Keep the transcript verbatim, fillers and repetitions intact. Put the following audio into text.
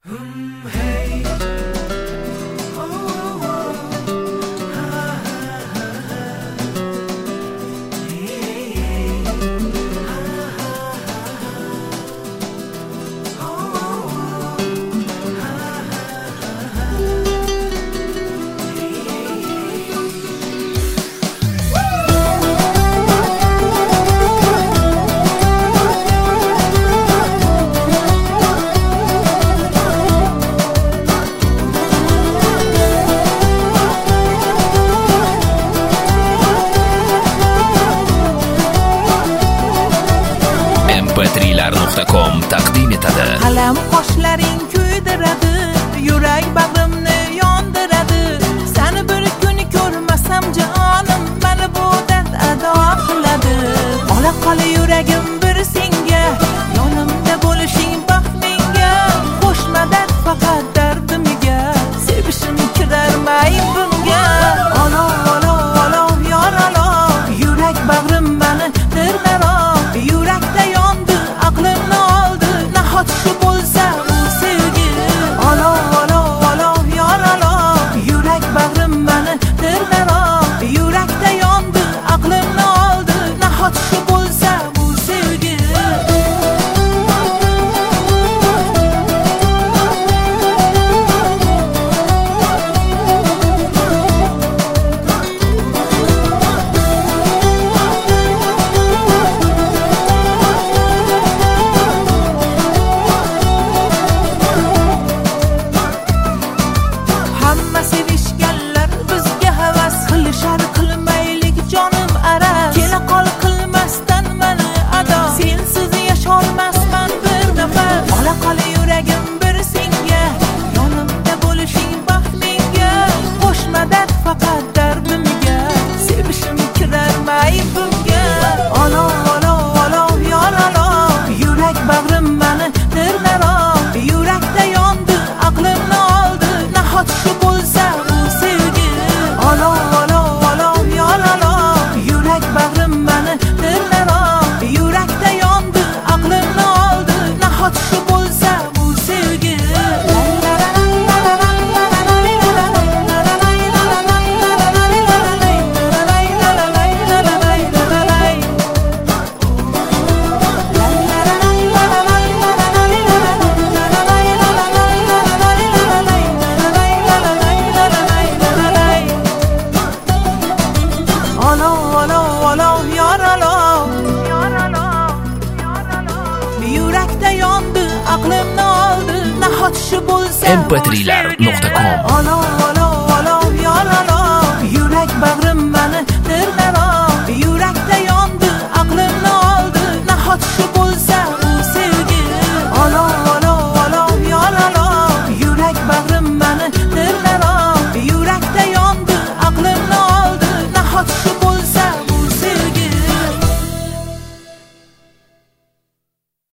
em pe tri lar nuqta com taqdim etadi. Qalam qoshlaring kuydiradi, yurak bag'rimni yondiradi. Seni bir kun ko'rmasam jonim, meni bu dard ado qiladi. Ola qol yuragim bir senga, yonimda bo'lishing baxt menga. Qo'shma dard faqat dardimga, sevishim kirar maybimga. Olov olov olov yoralov, yurak bag'rim meni dirdarov. Yurakda yondi, aqlimni oldi, nahot shu bo'lsa bu sevgi. Olov olov olov yoralov, yurak bag'rim meni dirdarov. Yurakda yondi, aqlimni oldi, nahot shu bo'lsa bu sevgi. Hamma sevishganlar bizga havas qilishar, qilmaylik jonim araz. Kela qol qilmasdan meni ado, sensiz yasholmasman bir nafas. Ola qol yuragim bir senga, yonimda bo'lishing baxt menga. Qo'shma dard faqat dardimga, sevishim kirar maybimga. Olov olov olov yoralov, yurak bag'rim meni dirdarov. Yurakda yondi, aqlimni oldi, nahot shu bo'lsa bu sevgi. Olov olov olov yoralov, yurak bag'rim meni dirdarov. Yurakda yondi, aqlimni oldi, nahot shu bo'lsa bu sevgi. Olov olov olov yoralov, yurakda yondi, aqlimni oldi, nahot shu bo'lsa em pe tri lar nuqta com olov olov olov yoralov, yurak bag'rim meni